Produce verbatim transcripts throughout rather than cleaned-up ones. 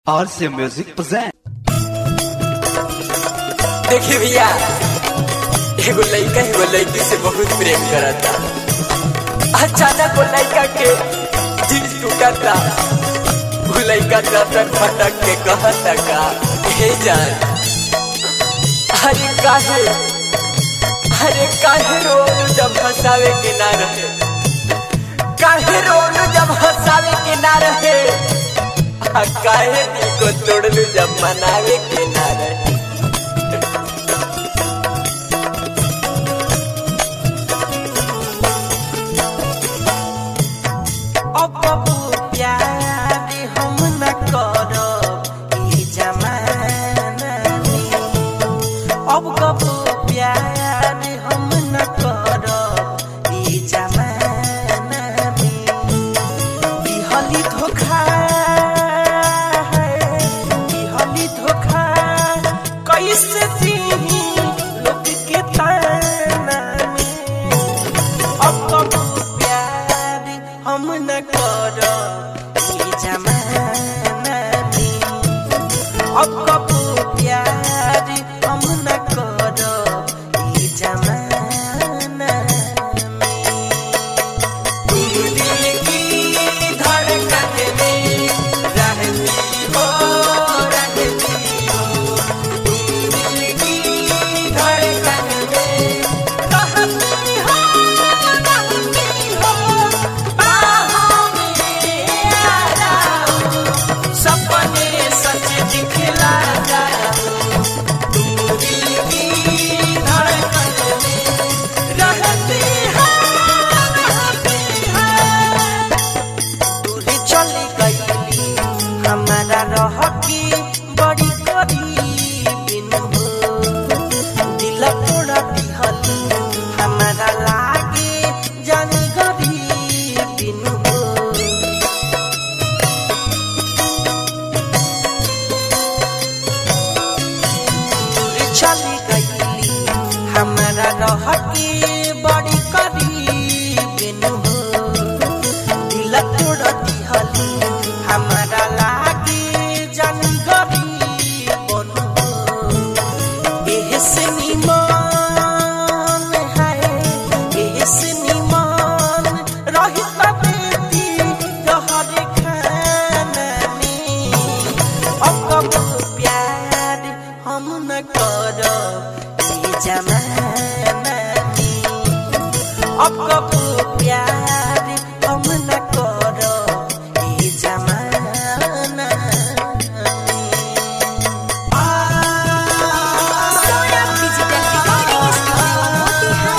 आर से music present. देखिए भैया, एगो लड़का एगो लड़की से बहुत प्रेम करता। अचानक वो लड़का के दिल टूटता। वो लड़का दर्द फटक के कहता का, हे जान, अरे काहे अरे काहे रोलू जब हंसावे के ना रहे, काहे रोलू जब हंसावे के ना रहे, काहे दिल को तोड़लू जब मनावे के ना रहे। अब कबू प्यार हम न करब ई जमाना में, दिहली धोखा है, दिहली धोखा कैसे दीही लोग के ताना में। अब कबू प्यार हम न करब ई जमाना में, अब कबू प्यार हम न करब ई जमाना में। तुम दिल की धड़कन में रहती हो, रहती हो, तुम दिल की धड़कन में रहती हो, रहती हो, बाहों में आ जाओ, सपने सच दिखला जाओ। हमारा रहकी बड़ी करीब हो, दिल तोड़ा दिहली हमारा लागे जानी गरीब हो। दूर चली गईली हमारा रहकी बड़ी करीब हो, दिल तोड़ा दिहली हमारा लागे जानी गरीब हो। एहसे निमन है, एहसे निमन रही बेटी तोहरे खाना में। अब कबू प्यार हम न करब ई जमाना में, अब कबू प्यार हम न करब ई जमाना में। आ सोया डिजिटल रिकॉर्डिंग स्टूडियो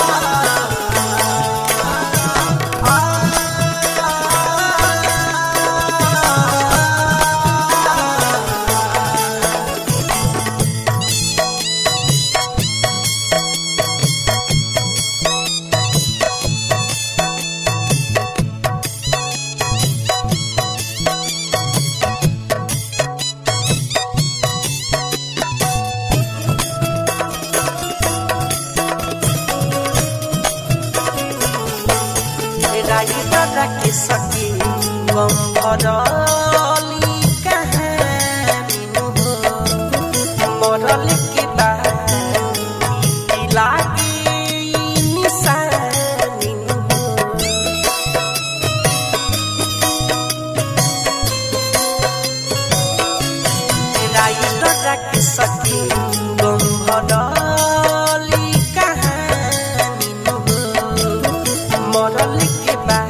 के सके गम भरली कहानी हो, मरल के बाद लागे निशानी हो। राइटर के सके गम भरली कहानी हो, मरल के बाद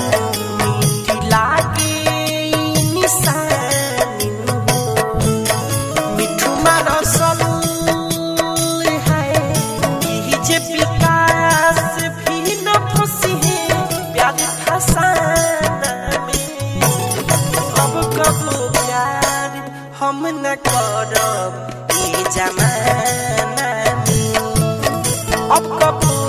हम न करब ई जमाना में, अब कबू